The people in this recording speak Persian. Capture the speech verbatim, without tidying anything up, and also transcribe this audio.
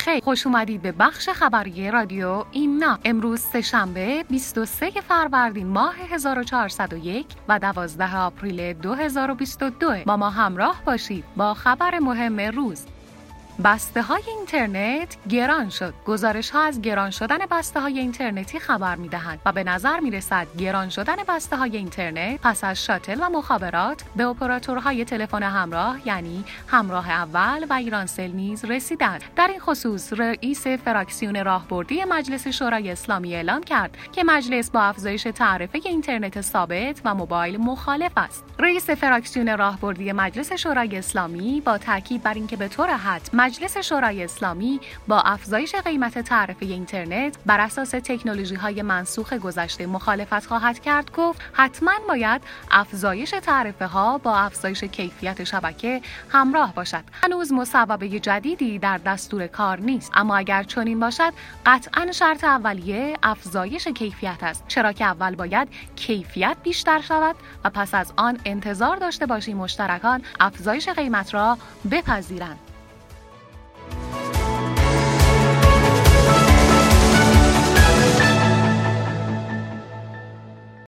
خیر، خوش اومدید به بخش خبری رادیو ایمنا. امروز سه‌شنبه بیست و سوم فروردین ماه هزار و چهارصد و یک و دوازدهم آپریل دو هزار و بیست و دو. با ما همراه باشید با خبر مهم روز. بسته های اینترنت گران شد. گزارش ها از گران شدن بسته های اینترنتی خبر می دهند و به نظر می رسد گران شدن بسته های اینترنت پس از شاتل و مخابرات به اپراتورهای تلفن همراه یعنی همراه اول و ایرانسل نیز رسیدند. در این خصوص رئیس فراکسیون راهبردی مجلس شورای اسلامی اعلام کرد که مجلس با افزایش تعرفه اینترنت ثابت و موبایل مخالف است. رئیس فراکسیون راهبردی مجلس شورای اسلامی با تاکید بر اینکه به طور حتمی مجلس شورای اسلامی با افزایش قیمت تعرفه اینترنت بر اساس تکنولوژی‌های منسوخ گذشته مخالفت خواهد کرد، گفت حتما باید افزایش تعرفه‌ها با افزایش کیفیت شبکه همراه باشد. هنوز مصوبه جدیدی در دستور کار نیست، اما اگر چنین باشد قطعاً شرط اولیه افزایش کیفیت است، چرا که اول باید کیفیت بیشتر شود و پس از آن انتظار داشته باشیم مشترکان افزایش قیمت را بپذیرند.